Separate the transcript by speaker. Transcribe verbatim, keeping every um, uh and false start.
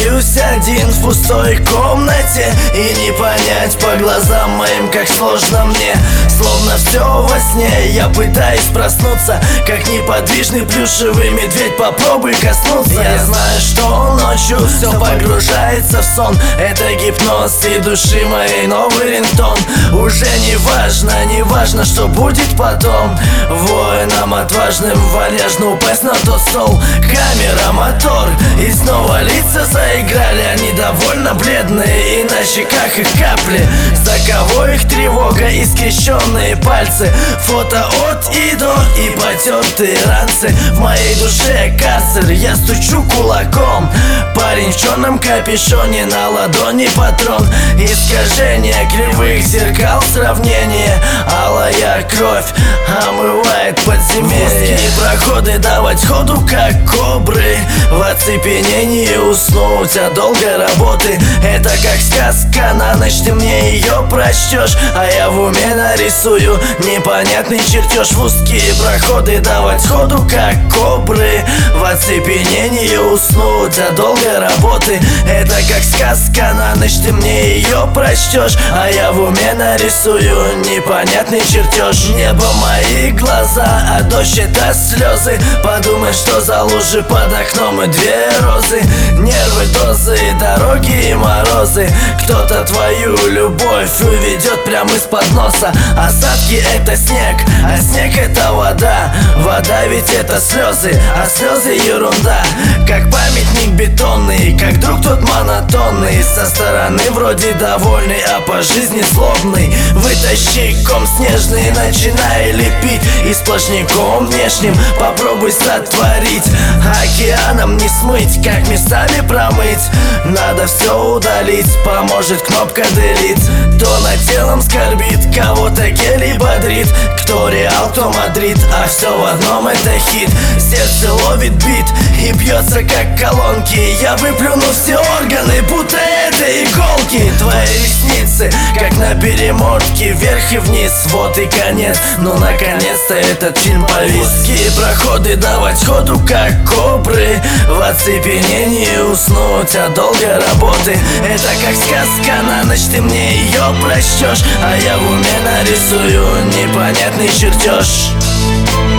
Speaker 1: остаюсь один в пустой комнате, и не понять по глазам моим, как сложно мне. Словно все во сне, я пытаюсь проснуться, как неподвижный плюшевый медведь, попробуй коснуться. Я знаю, что ночью все погружается в сон. Это гипноз и души моей новый рингтон. Уже не важно, не важно, что будет потом. Воинам отважным вальяжно упасть на тот стол. Камера, мотор, и снова лица заиграли. Они довольно бледные, и на щеках их капли. За кого их тревога и скрещенные пальцы. Фото от и до, и потертые ранцы. В моей душе карцер, я стучу кулаком. Парень в черном капюшоне, на ладони патрон. Искажение кривых зеркал, сравнение. Алая кровь омывает подземелье. Узкие проходы давать ходу, как кобры. В оцепенении уснуть от долгой работы. Это как сказка, на ночь ты мне ее прочтешь, а я в уме нарисую непонятный чертеж. В узкие проходы давать ходу, как кобры. В оцепенении уснуть от долгой работы. Это как сказка, на ночь ты мне ее прочтешь, а я в уме нарисую непонятный чертеж. Небо мои глаза, а дождь это слезы. Подумай, что за лужи под окном и две розы. Нервы, дозы, дороги и морозы. Кто-то твою любовь уведет прямо из-под носа. Осадки это снег, а снег это вода. Вода ведь это слезы, а слезы ерунда. Как памятник бетонный, как друг тот монотонный. Со стороны вроде довольный, а по жизни злобный. Вытащи ком снежный, начинай лепить. И сплошняком внешним попробуй сотворить. Океаном не смыть, как местами промыть. Надо все удалить, поможет кнопка delete. То над телом скорбит, кого-то гелий бодрит. Кто Реал, кто Мадрид, а все в одном это хит. Сердце ловит бит и бьется как колонки. Я выплюну все органы, будто это иголки. Твои ресницы, как на перемотке, вверх и вниз, вот и конец. Ну наконец-то этот фильм повис. Узкие проходы давать ходу, как кобры. В оцепенении уснуть от долгой работы. Это как сказка, на ночь ты мне ее прочтешь, а я в уме нарисую непонятный чертеж.